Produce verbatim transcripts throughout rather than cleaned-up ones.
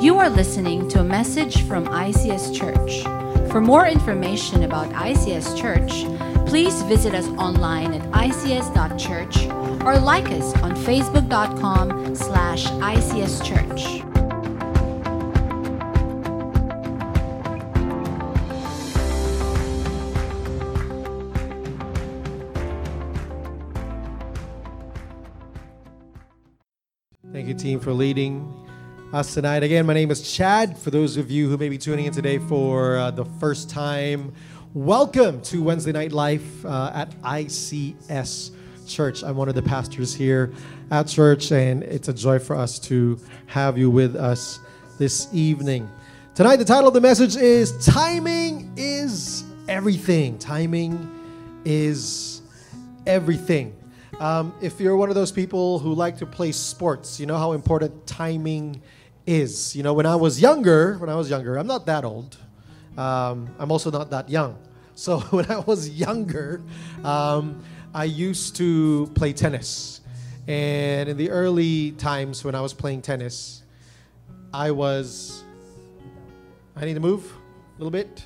You are listening to a message from I C S Church. For more information about I C S Church, please visit us online at I C S dot church or like us on facebook dot com slash I C S Church. Thank you, team, for leading us tonight. Again, my name is Chad. For those of you who may be tuning in today for uh, the first time, welcome to Wednesday Night Life uh, at I C S Church. I'm one of the pastors here at church, and it's a joy for us to have you with us this evening. Tonight, the title of the message is Timing is Everything. Timing is Everything. Um, if you're one of those people who like to play sports, you know how important timing is. You know, when I was younger, when I was younger, I'm not that old. Um, I'm also not that young. So when I was younger, um, I used to play tennis. And in the early times when I was playing tennis, I was, I need to move a little bit.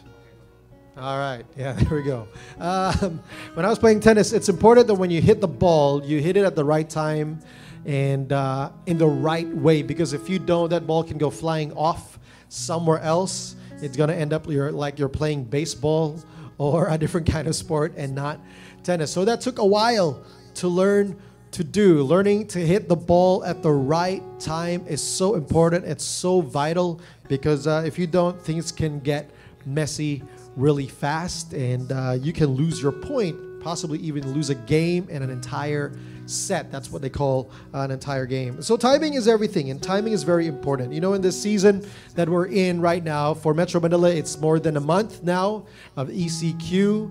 All right. Yeah, there we go. Um, when I was playing tennis, it's important that when you hit the ball, you hit it at the right time and uh, in the right way. Because if you don't, that ball can go flying off somewhere else. It's going to end up you're, like you're playing baseball or a different kind of sport and not tennis. So that took a while to learn to do. Learning to hit the ball at the right time is so important. It's so vital because uh, if you don't, things can get messy really fast, and uh, you can lose your point, possibly even lose a game and an entire set. That's what they call uh, an entire game. So timing is everything, and timing is very important. You know, in this season that we're in right now, for Metro Manila, it's more than a month now of E C Q.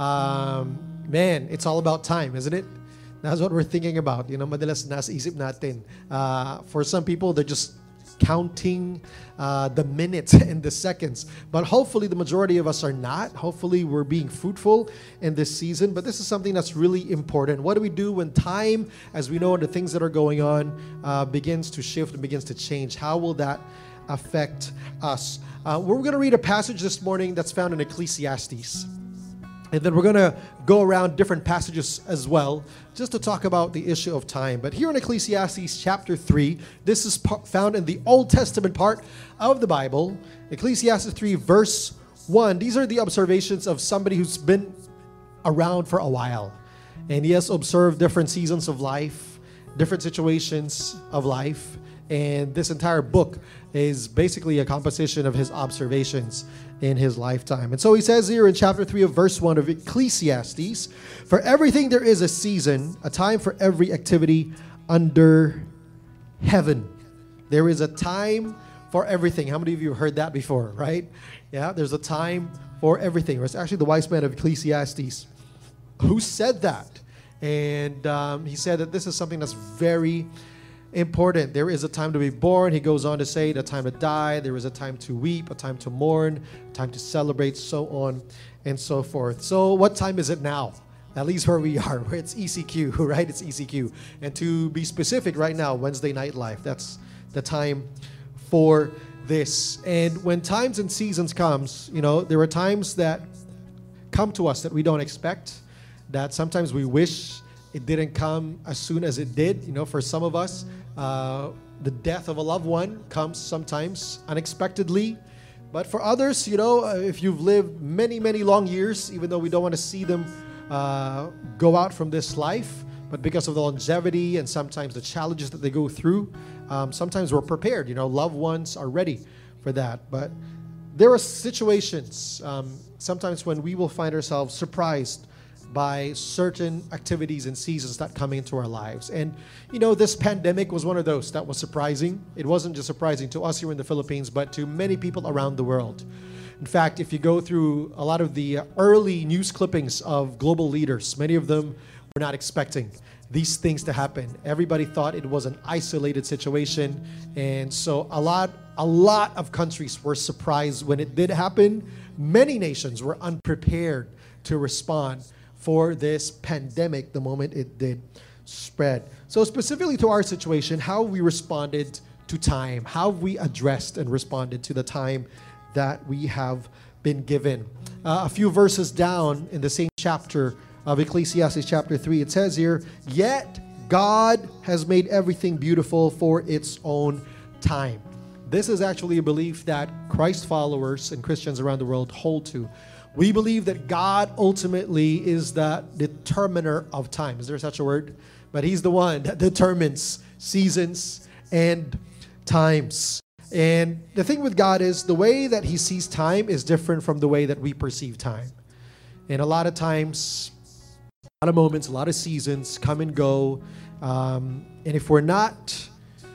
Um, man, it's all about time, isn't it? That's what we're thinking about. You know, madalas nasa isip natin. Uh, for some people, they're just counting uh, the minutes and the seconds. But hopefully the majority of us are not. Hopefully we're being fruitful in this season. But this is something that's really important. What do we do when time, as we know, the things that are going on, uh, begins to shift and begins to change? How will that affect us? Uh, we're going to read a passage this morning that's found in Ecclesiastes. And then we're going to go around different passages as well, just to talk about the issue of time. But here in Ecclesiastes chapter three, this is found in the Old Testament part of the Bible. Ecclesiastes three verse one. These are the observations of somebody who's been around for a while. And he has observed different seasons of life, different situations of life. And this entire book is basically a composition of his observations in his lifetime. And so he says here in chapter three of verse one of Ecclesiastes, for everything there is a season, a time for every activity under heaven. There is a time for everything. How many of you have heard that before, right? Yeah, there's a time for everything. It's actually the wise man of Ecclesiastes who said that. And um, he said that this is something that's very important. There is a time to be born. He goes on to say a time to die. There is a time to weep, a time to mourn, a time to celebrate, so on and so forth. So what time is it now? At least where we are, where it's E C Q, right? It's E C Q. And to be specific right now, Wednesday Night Life, that's the time for this. And when times and seasons comes, you know, there are times that come to us that we don't expect, that sometimes we wish it didn't come as soon as it did. You know, for some of us, uh, the death of a loved one comes sometimes unexpectedly. But for others, you know, uh, if you've lived many, many long years, even though we don't want to see them uh, go out from this life, but because of the longevity and sometimes the challenges that they go through, um, sometimes we're prepared. You know, loved ones are ready for that. But there are situations um, sometimes when we will find ourselves surprised by certain activities and seasons that come into our lives. And, you know, this pandemic was one of those that was surprising. It wasn't just surprising to us here in the Philippines, but to many people around the world. In fact, if you go through a lot of the early news clippings of global leaders, many of them were not expecting these things to happen. Everybody thought it was an isolated situation. And so a lot, a lot of countries were surprised when it did happen. Many nations were unprepared to respond for this pandemic the moment it did spread. So specifically to our situation, how we responded to time? How have we addressed and responded to the time that we have been given? Uh, a few verses down in the same chapter of Ecclesiastes chapter three, it says here, "Yet God has made everything beautiful for its own time." This is actually a belief that Christ followers and Christians around the world hold to. We believe that God ultimately is the determiner of time. Is there such a word? But He's the one that determines seasons and times. And the thing with God is the way that He sees time is different from the way that we perceive time. And a lot of times, a lot of moments, a lot of seasons come and go. Um, and if we're not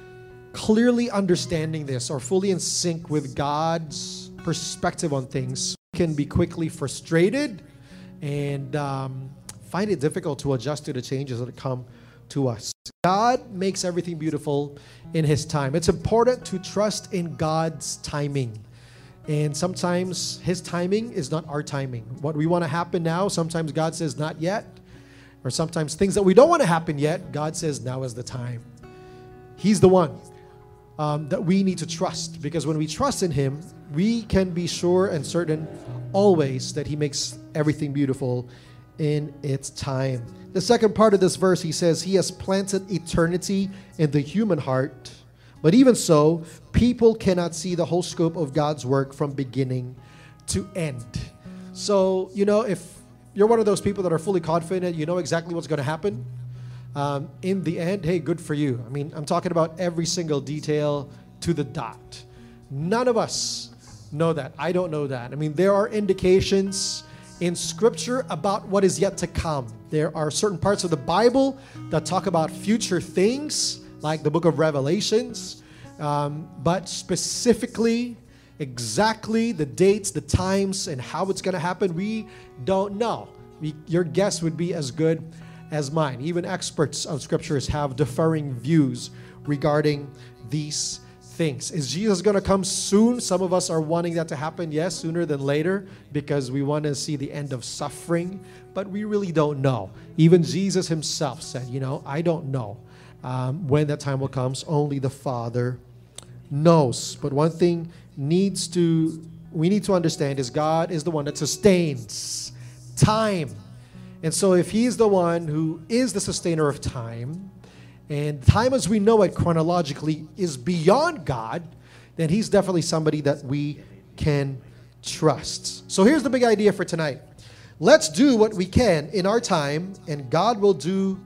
clearly understanding this or fully in sync with God's perspective on things, we can be quickly frustrated and um, find it difficult to adjust to the changes that come to us. God makes everything beautiful in His time. It's important to trust in God's timing. And sometimes His timing is not our timing. What we want to happen now, sometimes God says not yet. Or sometimes things that we don't want to happen yet, God says now is the time. He's the one um, that we need to trust. Because when we trust in Him, we can be sure and certain always that He makes everything beautiful in its time. The second part of this verse, he says, He has planted eternity in the human heart. But even so, people cannot see the whole scope of God's work from beginning to end. So, you know, if you're one of those people that are fully confident, you know exactly what's going to happen, um, in the end, hey, good for you. I mean, I'm talking about every single detail to the dot. None of us know that. I don't know that. I mean, there are indications in Scripture about what is yet to come. There are certain parts of the Bible that talk about future things, like the book of Revelations, um, but specifically, exactly the dates, the times, and how it's going to happen, we don't know. We, your guess would be as good as mine. Even experts of Scriptures have differing views regarding these things. Is Jesus going to come soon? Some of us are wanting that to happen, yes, sooner than later, because we want to see the end of suffering, but we really don't know. Even Jesus Himself said, you know, I don't know um, when that time will come. Only the Father knows. But one thing needs to we need to understand is God is the one that sustains time. And so if He's the one who is the sustainer of time, and time as we know it chronologically is beyond God, then He's definitely somebody that we can trust. So here's the big idea for tonight. Let's do what we can in our time, and God will do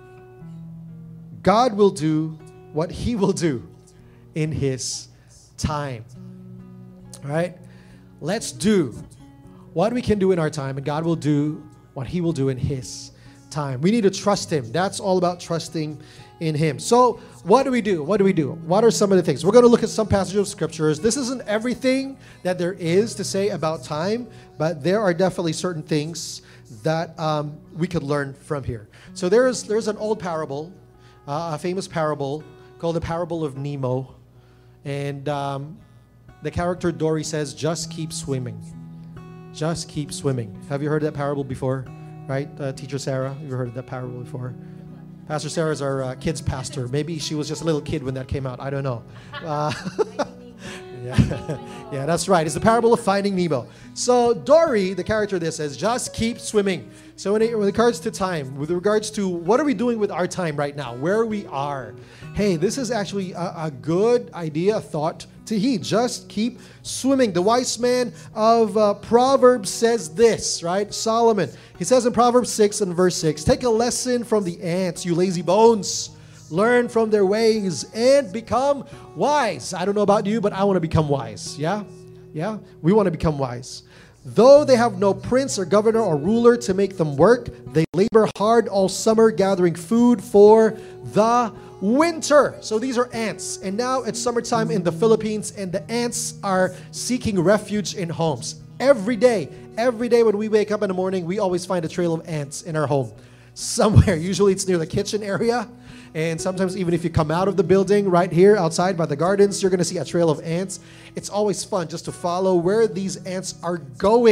God will do what He will do in His time. All right? Let's do what we can do in our time, and God will do what He will do in His time. We need to trust Him. That's all about trusting in Him. So what do we do? What do we do? What are some of the things? We're going to look at some passages of Scriptures. This isn't everything that there is to say about time, but there are definitely certain things that um, we could learn from here. So there's there's an old parable, uh, a famous parable called the parable of Nemo. And um, the character Dory says, just keep swimming. Just keep swimming. Have you heard that parable before? Right? Uh, Teacher Sarah, have you heard of that parable before? Pastor Sarah is our uh, kids pastor. Maybe she was just a little kid when that came out. I don't know. Uh, yeah. yeah, that's right. It's the parable of Finding Nemo. So Dory, the character there, says, just keep swimming. So when it, with regards to time, with regards to what are we doing with our time right now, where we are, hey, this is actually a, a good idea, a thought to heed. Just keep swimming. The wise man of uh, Proverbs says this, right? Solomon. He says in Proverbs six and verse six, take a lesson from the ants, you lazy bones. Learn from their ways and become wise. I don't know about you, but I want to become wise. Yeah? Yeah? We want to become wise. Though they have no prince or governor or ruler to make them work, they labor hard all summer gathering food for the winter. So these are ants. And now it's summertime in the Philippines, and the ants are seeking refuge in homes. Every day, every day when we wake up in the morning, we always find a trail of ants in our home. Somewhere. Usually it's near the kitchen area. And sometimes even if you come out of the building right here outside by the gardens, you're going to see a trail of ants. It's always fun just to follow where these ants are going.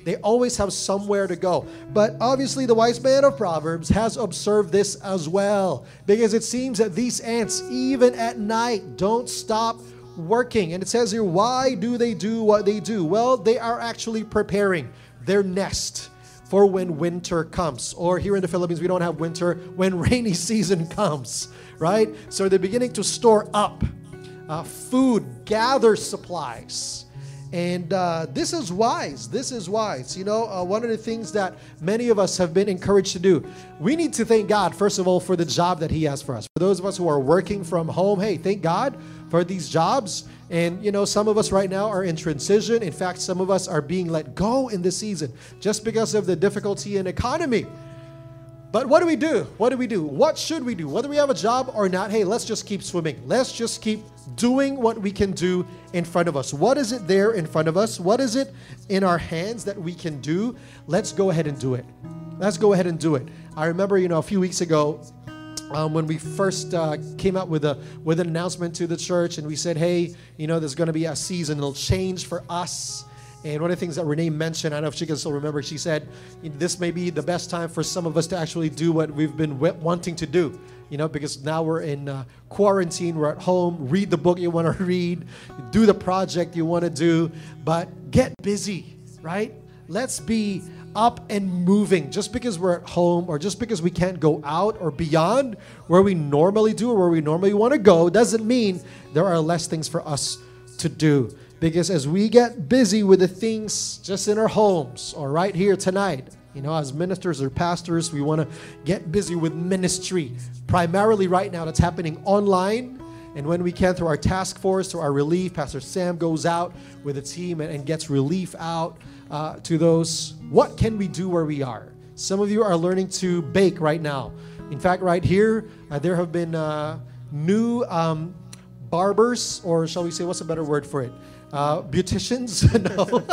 They always have somewhere to go. But obviously the wise man of Proverbs has observed this as well, because it seems that these ants, even at night, don't stop working. And it says here, why do they do what they do? Well, they are actually preparing their nest for when winter comes. Or here in the Philippines, we don't have winter, when rainy season comes, right? So they're beginning to store up uh, food, gather supplies. And uh, this is wise. This is wise. You know, uh, one of the things that many of us have been encouraged to do, we need to thank God, first of all, for the job that He has for us. For those of us who are working from home, hey, thank God for these jobs. And, you know, some of us right now are in transition. In fact, some of us are being let go in this season just because of the difficulty in economy. But what do we do? What do we do? What should we do? Whether we have a job or not, hey, let's just keep swimming. Let's just keep doing what we can do in front of us. What is it there in front of us? What is it in our hands that we can do? Let's go ahead and do it. Let's go ahead and do it. I remember, you know, a few weeks ago, um, when we first uh, came out with a with an announcement to the church, and we said, hey, you know, there's going to be a seasonal change for us. And one of the things that Renee mentioned, I don't know if she can still remember, she said, this may be the best time for some of us to actually do what we've been wanting to do. You know, because now we're in uh, quarantine, we're at home, read the book you want to read, do the project you want to do, but get busy, right? Let's be up and moving. Just because we're at home or just because we can't go out or beyond where we normally do or where we normally want to go doesn't mean there are less things for us to do. Because as we get busy with the things just in our homes or right here tonight, you know, as ministers or pastors, we want to get busy with ministry. Primarily right now, that's happening online. And when we can, through our task force, through our relief, Pastor Sam goes out with a team and, and gets relief out uh, to those. What can we do where we are? Some of you are learning to bake right now. In fact, right here, uh, there have been uh, new um, barbers, or shall we say, what's a better word for it? Uh, beauticians? No.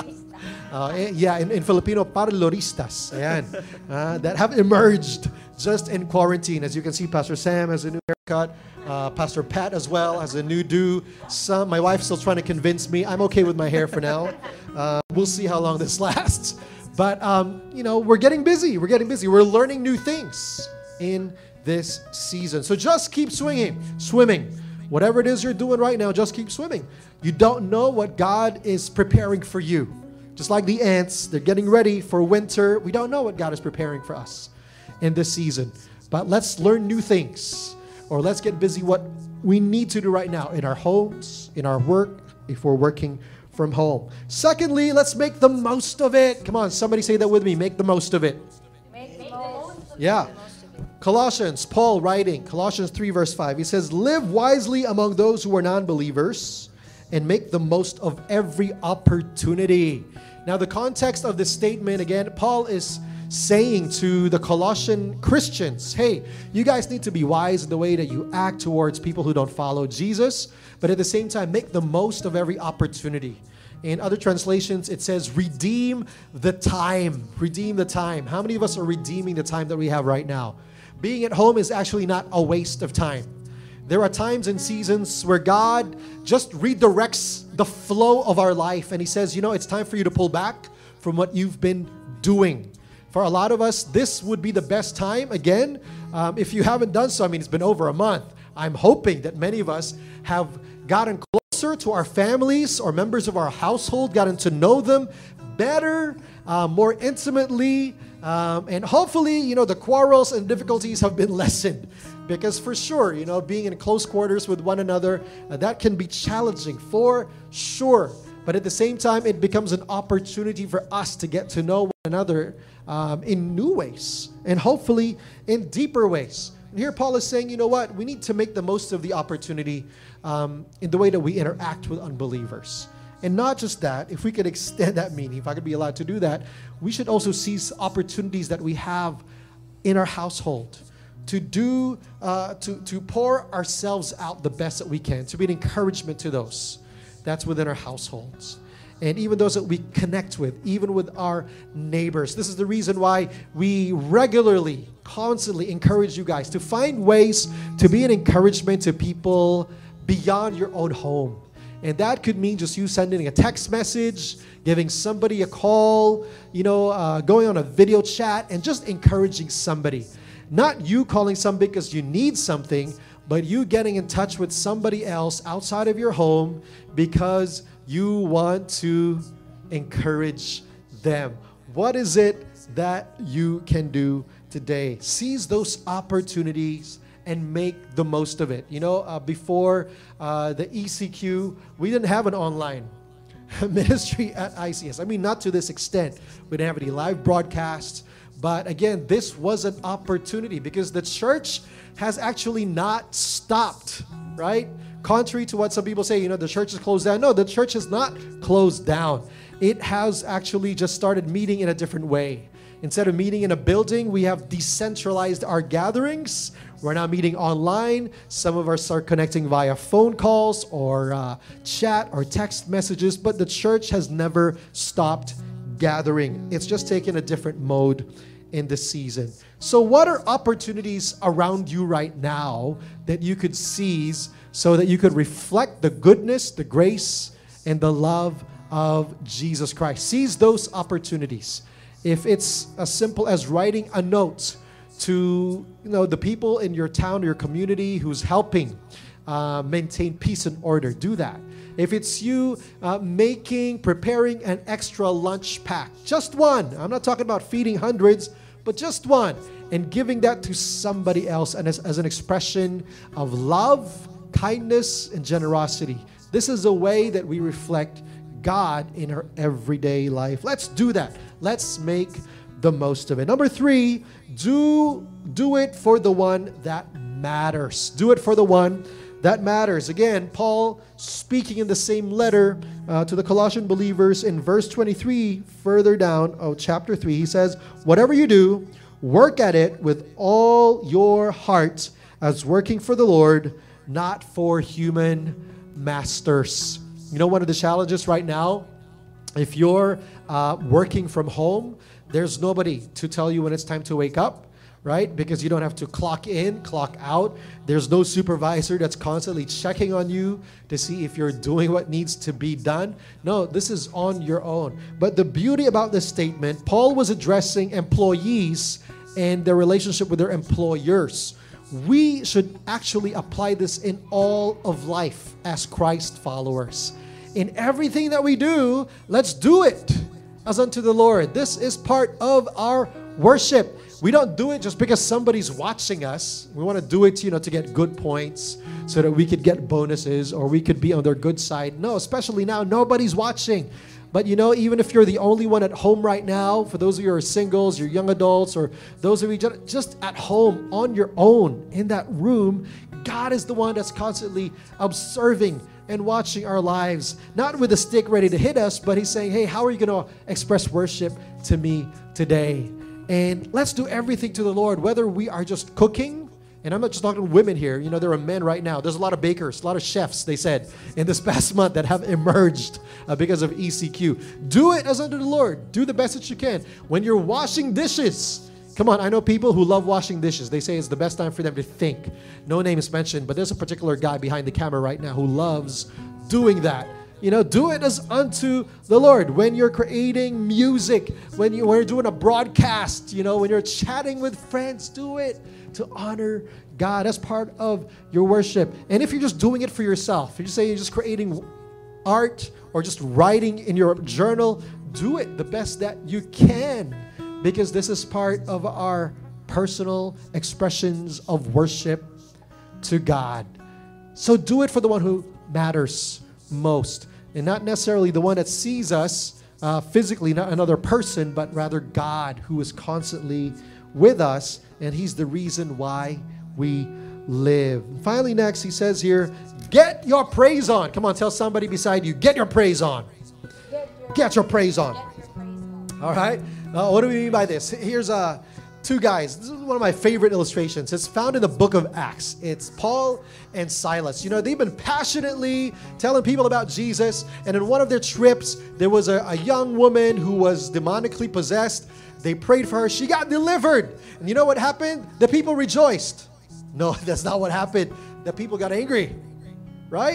Uh, yeah, in, in Filipino, parloristas, ayan, uh, that have emerged just in quarantine. As you can see, Pastor Sam has a new haircut, uh, Pastor Pat as well has a new do. Some, my wife's still trying to convince me. I'm okay with my hair for now. Uh, we'll see how long this lasts. But, um, you know, we're getting busy. We're getting busy. We're learning new things in this season. So just keep swinging, swimming. Whatever it is you're doing right now, just keep swimming. You don't know what God is preparing for you. Just like the ants, they're getting ready for winter. We don't know what God is preparing for us in this season. But let's learn new things. Or let's get busy what we need to do right now in our homes, in our work, if we're working from home. Secondly, let's make the most of it. Come on, somebody say that with me. Make the most of it. Make the most of it. Yeah. Colossians, Paul writing, Colossians three verse five. He says, live wisely among those who are non-believers and make the most of every opportunity. Now, the context of this statement, again, Paul is saying to the Colossian Christians, hey, you guys need to be wise in the way that you act towards people who don't follow Jesus, but at the same time, make the most of every opportunity. In other translations, it says, redeem the time. Redeem the time. How many of us are redeeming the time that we have right now? Being at home is actually not a waste of time. There are times and seasons where God just redirects the flow of our life. And He says, you know, it's time for you to pull back from what you've been doing. For a lot of us, this would be the best time. Again, um, if you haven't done so, I mean, it's been over a month. I'm hoping that many of us have gotten closer to our families or members of our household, gotten to know them better, uh, more intimately. Um, and hopefully, you know, the quarrels and difficulties have been lessened. Because for sure, you know, being in close quarters with one another, uh, that can be challenging for sure. But at the same time, it becomes an opportunity for us to get to know one another um, in new ways and hopefully in deeper ways. And here Paul is saying, you know what? We need to make the most of the opportunity um, in the way that we interact with unbelievers. And not just that, if we could extend that meaning, if I could be allowed to do that, we should also seize opportunities that we have in our household to do, uh, to, to pour ourselves out the best that we can, to be an encouragement to those that's within our households. And even those that we connect with, even with our neighbors. This is the reason why we regularly, constantly encourage you guys to find ways to be an encouragement to people beyond your own home. And that could mean just you sending a text message, giving somebody a call, you know, uh, going on a video chat, and just encouraging somebody. Not you calling somebody because you need something, but you getting in touch with somebody else outside of your home because you want to encourage them. What is it that you can do today? Seize those opportunities and make the most of it. You know, uh, before uh, the E C Q, we didn't have an online ministry at I C S. I mean, not to this extent. We didn't have any live broadcasts. But again, this was an opportunity because the church has actually not stopped, right? Contrary to what some people say, you know, the church is closed down. No, the church is not closed down. It has actually just started meeting in a different way. Instead of meeting in a building, we have decentralized our gatherings. We're now meeting online. Some of us are connecting via phone calls or uh, chat or text messages, but the church has never stopped gathering. It's just taken a different mode in this season. So what are opportunities around you right now that you could seize so that you could reflect the goodness, the grace, and the love of Jesus Christ? Seize those opportunities. If it's as simple as writing a note to, you know, the people in your town or your community who's helping uh, maintain peace and order, do that. If it's you uh, making, preparing an extra lunch pack, just one. I'm not talking about feeding hundreds, but just one. And giving that to somebody else and as, as an expression of love, kindness, and generosity. This is a way that we reflect God in our everyday life. Let's do that. Let's make the most of it. Number three, do, do it for the one that matters. Do it for the one that matters. Again, Paul speaking in the same letter uh, to the Colossian believers in verse twenty-three, further down of chapter three, he says, whatever you do, work at it with all your heart as working for the Lord, not for human masters. You know, one of the challenges right now, if you're uh, working from home, there's nobody to tell you when it's time to wake up, right? Because you don't have to clock in, clock out. There's no supervisor that's constantly checking on you to see if you're doing what needs to be done. No, this is on your own. But the beauty about this statement, Paul was addressing employees and their relationship with their employers. We should actually apply this in all of life as Christ followers. In everything that we do, let's do it as unto the Lord. This is part of our worship. We don't do it just because somebody's watching us. We want to do it, you know, to get good points so that we could get bonuses or we could be on their good side. No, especially now, nobody's watching. But you know, even if you're the only one at home right now, for those of you who are singles, you're young adults, or those of you just at home on your own in that room, God is the one that's constantly observing and watching our lives, not with a stick ready to hit us, but he's saying, hey, how are you going to express worship to me today? And let's do everything to the Lord, whether we are just cooking, and I'm not just talking to women here. You know, there are men right now. There's a lot of bakers, a lot of chefs, they said, in this past month that have emerged uh, because of E C Q. Do it as unto the Lord. Do the best that you can. When you're washing dishes, come on, I know people who love washing dishes. They say it's the best time for them to think. No name is mentioned, but there's a particular guy behind the camera right now who loves doing that. You know, do it as unto the Lord. When you're creating music, when, you, when you're doing a broadcast, you know, when you're chatting with friends, do it to honor God. That's part of your worship. And if you're just doing it for yourself, if you just say you're just creating art or just writing in your journal, do it the best that you can, because this is part of our personal expressions of worship to God. So do it for the one who matters most, and not necessarily the one that sees us uh, physically, not another person, but rather God, who is constantly with us, and he's the reason why we live. Finally, next, he says here, get your praise on. Come on, tell somebody beside you, get your praise on. Get your praise on. All right? Uh, what do we mean by this? Here's uh, two guys. This is one of my favorite illustrations. It's found in the book of Acts. It's Paul and Silas. You know, they've been passionately telling people about Jesus. And in one of their trips, there was a, a young woman who was demonically possessed. They prayed for her. She got delivered. And you know what happened? The people rejoiced. No, that's not what happened. The people got angry, right?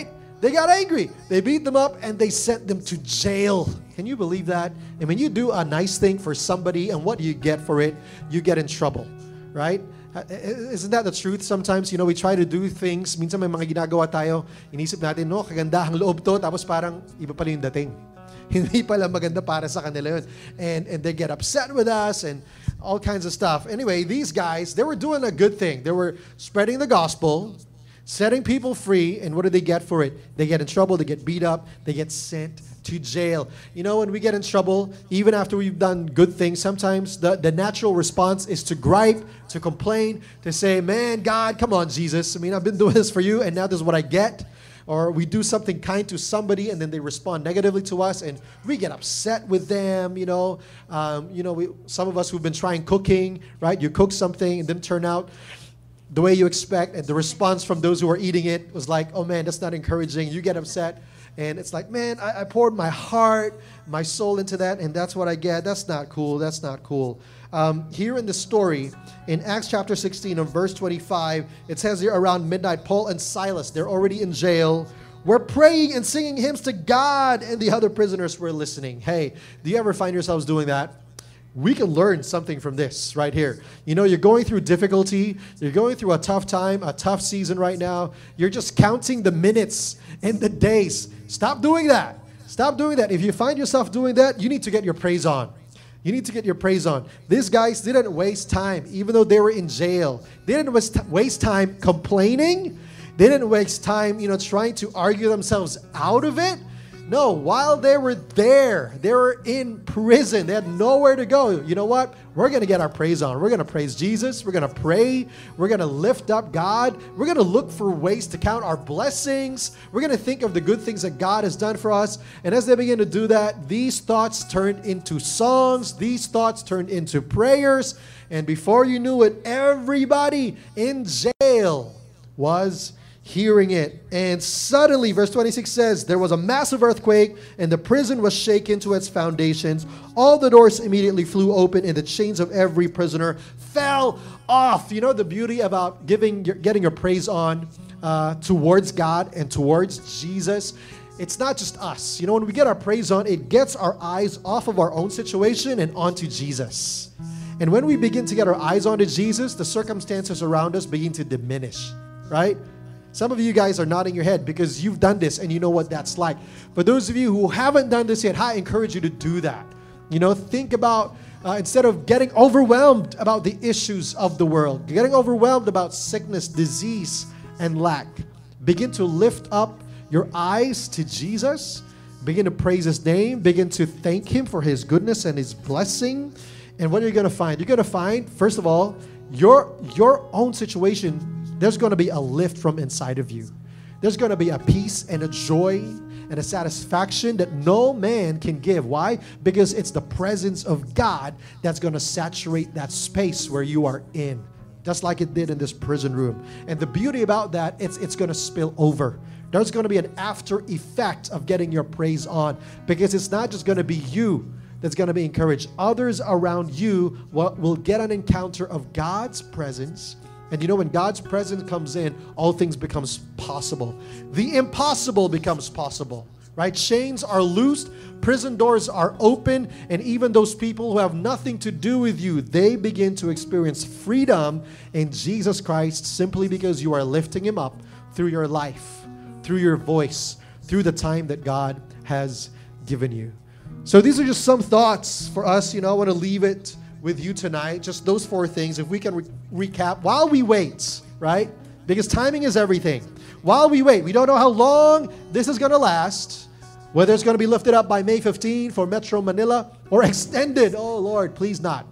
They got angry. They beat them up and they sent them to jail. Can you believe that? And when you do a nice thing for somebody and what do you get for it? You get in trouble, right? Isn't that the truth? Sometimes, you know, we try to do things. Minsan may mga ginagawa tayo. Inisip natin, no, kagandahang loob to. Tapos parang iba pala yung dating. Hindi pala maganda para sa kanila yun. And, and they get upset with us and all kinds of stuff. Anyway, these guys, they were doing a good thing. They were spreading the gospel, setting people free, and what do they get for it? They get in trouble, they get beat up, they get sent to jail. You know, when we get in trouble, even after we've done good things, sometimes the, the natural response is to gripe, to complain, to say, man, God, come on, Jesus. I mean, I've been doing this for you, and now this is what I get. Or we do something kind to somebody, and then they respond negatively to us, and we get upset with them, you know. Um, you know, we, some of us who've been trying cooking, right? You cook something, and then turn out the way you expect, and the response from those who are eating it was like, oh man, that's not encouraging. You get upset, and it's like, man, I, I poured my heart, my soul into that, and that's what I get. That's not cool. That's not cool. Um, here in the story, in Acts chapter sixteen and verse twenty-five, it says here around midnight, Paul and Silas, they're already in jail, were praying and singing hymns to God, and the other prisoners were listening. Hey, do you ever find yourselves doing that? We can learn something from this right here. You know, you're going through difficulty. You're going through a tough time, a tough season right now. You're just counting the minutes and the days. Stop doing that. Stop doing that. If you find yourself doing that, you need to get your praise on. You need to get your praise on. These guys didn't waste time, even though they were in jail. They didn't waste time complaining. They didn't waste time, you know, trying to argue themselves out of it. No, while they were there, they were in prison. They had nowhere to go. You know what? We're going to get our praise on. We're going to praise Jesus. We're going to pray. We're going to lift up God. We're going to look for ways to count our blessings. We're going to think of the good things that God has done for us. And as they begin to do that, these thoughts turned into songs. These thoughts turned into prayers. And before you knew it, everybody in jail was hearing it. And suddenly, verse twenty-six says, there was a massive earthquake, and the prison was shaken to its foundations. All the doors immediately flew open, and the chains of every prisoner fell off. You know the beauty about giving, your, getting your praise on uh, towards God and towards Jesus? It's not just us. You know, when we get our praise on, it gets our eyes off of our own situation and onto Jesus. And when we begin to get our eyes onto Jesus, the circumstances around us begin to diminish, right? Some of you guys are nodding your head because you've done this and you know what that's like. But those of you who haven't done this yet, I encourage you to do that. You know, think about, uh, instead of getting overwhelmed about the issues of the world, getting overwhelmed about sickness, disease, and lack, begin to lift up your eyes to Jesus. Begin to praise His name. Begin to thank Him for His goodness and His blessing. And what are you going to find? You're going to find, first of all, your, your own situation, there's going to be a lift from inside of you. There's going to be a peace and a joy and a satisfaction that no man can give. Why? Because it's the presence of God that's going to saturate that space where you are in, just like it did in this prison room. And the beauty about that, it's, it's going to spill over. There's going to be an after effect of getting your praise on, because it's not just going to be you that's going to be encouraged. Others around you will, will get an encounter of God's presence. And you know, when God's presence comes in, all things becomes possible. The impossible becomes possible, right? Chains are loosed, prison doors are open, and even those people who have nothing to do with you, they begin to experience freedom in Jesus Christ simply because you are lifting Him up through your life, through your voice, through the time that God has given you. So these are just some thoughts for us. You know, I want to leave it with you tonight, just those four things. If we can re- recap while we wait, right? Because timing is everything. While we wait, we don't know how long this is going to last, whether it's going to be lifted up by May fifteenth for Metro Manila or extended. Oh Lord, please not.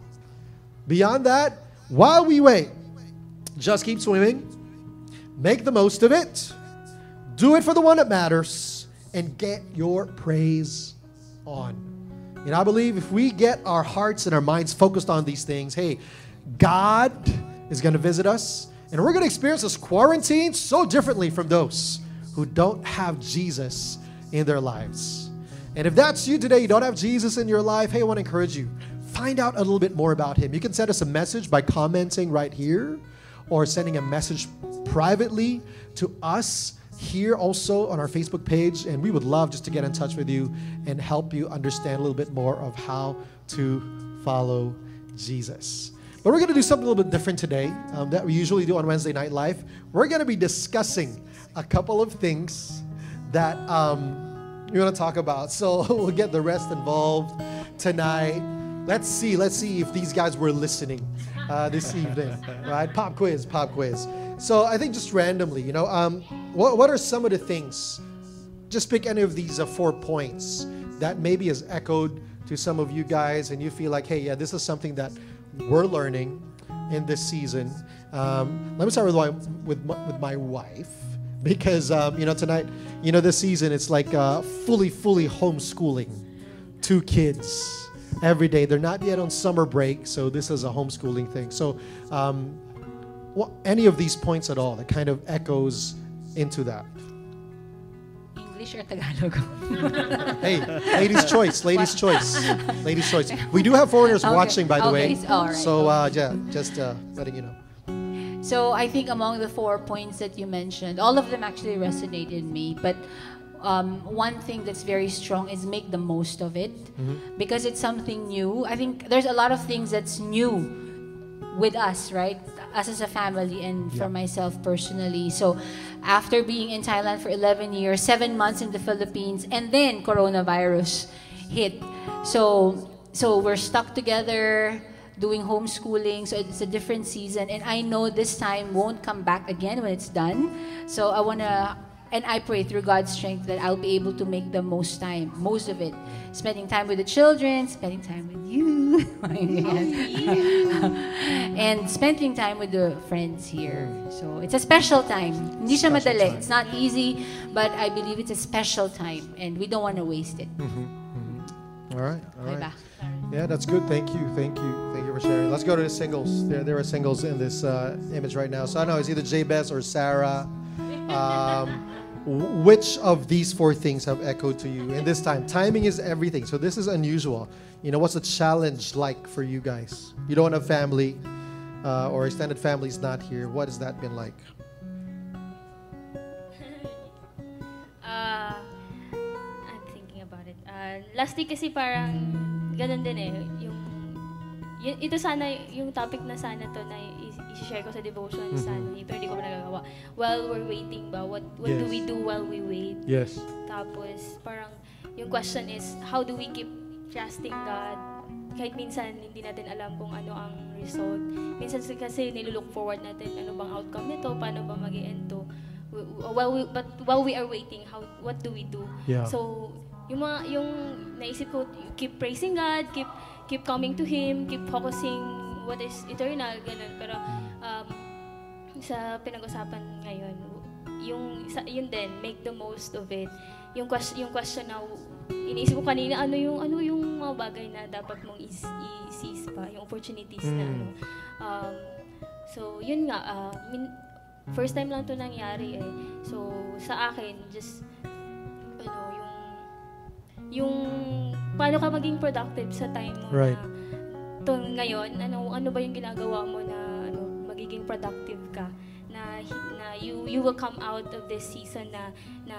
Beyond that, while we wait, just keep swimming, make the most of it, do it for the one that matters, and get your praise on. And I believe if we get our hearts and our minds focused on these things, hey, God is going to visit us, and we're going to experience this quarantine so differently from those who don't have Jesus in their lives. And if that's you today, you don't have Jesus in your life, hey, I want to encourage you. Find out a little bit more about Him. You can send us a message by commenting right here or sending a message privately to us here also on our Facebook page, and we would love just to get in touch with you and help you understand a little bit more of how to follow Jesus. But we're going to do something a little bit different today um, that we usually do on Wednesday Night Live. We're going to be discussing a couple of things that um, we want to talk about. So we'll get the rest involved tonight. Let's see. Let's see if these guys were listening uh, this evening. Right? Pop quiz, pop quiz. So I think just randomly, you know, um, what, what are some of the things, just pick any of these uh, four points that maybe has echoed to some of you guys and you feel like, hey, yeah, this is something that we're learning in this season. Um, let me start with my, with my, with my wife, because, um, you know, tonight, you know, this season, it's like uh, fully, fully homeschooling two kids every day. They're not yet on summer break, so this is a homeschooling thing. So um, what, any of these points at all that kind of echoes into that? English or Tagalog? Hey, ladies' choice, ladies' choice, ladies' choice. We do have foreigners Okay. watching, by the Okay, way. so- all right. So, uh, yeah, just uh, letting you know. So I think among the four points that you mentioned, all of them actually resonated in me. But um, one thing that's very strong is make the most of it, because it's something new. I think there's a lot of things that's new with us, right? Us as a family and for Yeah. myself personally. So after being in Thailand for eleven years, seven months in the Philippines, and then coronavirus hit. So so we're stuck together doing homeschooling, so it's a different season, and I know this time won't come back again when it's done. So I want to, and I pray through God's strength that I'll be able to make the most time, most of it, spending time with the children, spending time with you, and spending time with the friends here. So it's a special time. Hindi siya Special madali. time. It's not easy, but I believe it's a special time, and we don't want to waste it. All right, all Okay right. ba? Yeah, that's good. Thank you, thank you, thank you for sharing. Let's go to the singles. There, there are singles in this uh, image right now. So I don't know, it's either Jabez or Sarah. Um, w- which of these four things have echoed to you? And this time, timing is everything. So this is unusual. You know, what's the challenge like for you guys? You don't have family, uh, or extended family is not here. What has that been like? Ah, I'm thinking about it. Uh, last week kasi parang ganun din eh. Yung, y- ito sana, yung topic na sana to na i- i-share ko sa devotion sana, pero hindi ko pa nagagawa. While we're waiting ba, what, what do Yes. we do while we wait? Yes. Tapos parang yung question is, how do we keep trusting God? Kahit minsan hindi natin alam kung ano ang result. Minsan kasi nilulook forward natin, ano bang outcome nito, paano ba mag-e-end to. W- w- While we, but while we are waiting, how what do we do? Yeah. So, yung mga yung naisip ko, keep praising God, keep keep coming to Him, keep focusing what is eternal, ganun. Pero um, sa pinag-usapan ngayon, yung sa, yun din, make the most of it. Yung question, yung question na iniisip ko kanina, ano yung ano yung mga bagay na dapat mong is, i-seize pa, yung opportunities na Mm. ano. Um, so, yun nga, uh, min, first time lang to nangyari eh. So, sa akin, just ano, yung yung paano ka maging productive sa time mo Right. na to ngayon, ano ano ba yung ginagawa mo na ano magiging productive ka na hi- na you you will come out of this season na na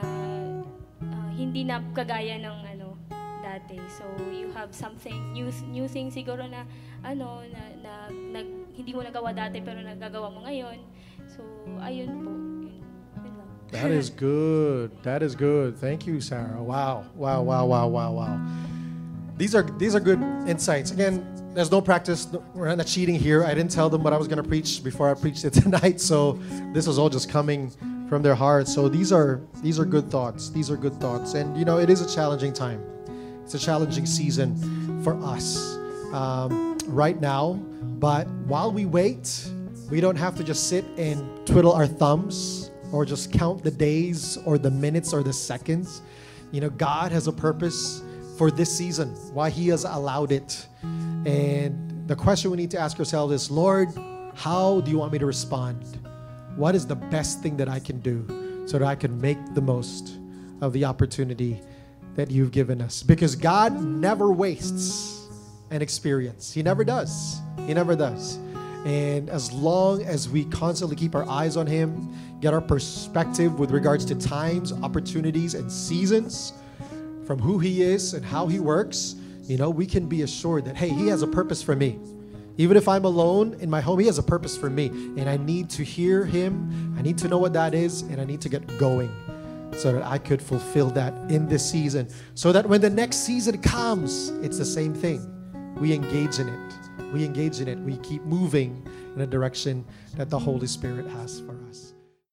ah, hindi na kagaya ng ano dati. So you have something new new thing siguro na ano na, na, nag hindi mo nagawa dati pero nagagawa mo ngayon. So ayun po. Yun, yun lang. That is good. That is good. Thank you, Sarah. Wow. Wow, wow, wow, wow, wow. These are these are good insights. Again, there's no practice. No- We're not cheating here. I didn't tell them what I was going to preach before I preached it tonight. So this is all just coming from their hearts. So these are these are good thoughts. These are good thoughts. And you know, it is a challenging time. It's a challenging season for us um, right now. But while we wait, we don't have to just sit and twiddle our thumbs or just count the days or the minutes or the seconds. You know, God has a purpose for this season, why He has allowed it. And the question we need to ask ourselves is, Lord, how do you want me to respond? What is the best thing that I can do so that I can make the most of the opportunity that you've given us? Because God never wastes an experience. He never does. He never does. And as long as we constantly keep our eyes on Him, get our perspective with regards to times, opportunities, and seasons from who He is and how He works, you know, we can be assured that, hey, He has a purpose for me. Even if I'm alone in my home, He has a purpose for me. And I need to hear Him. I need to know what that is. And I need to get going so that I could fulfill that in this season. So that when the next season comes, it's the same thing. We engage in it. We engage in it. We keep moving in a direction that the Holy Spirit has for us.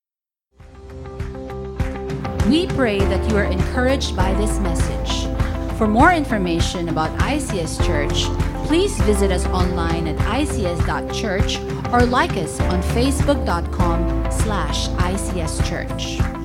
We pray that you are encouraged by this message. For more information about I C S Church, please visit us online at I C S dot church or like us on facebook dot com slash I C S Church.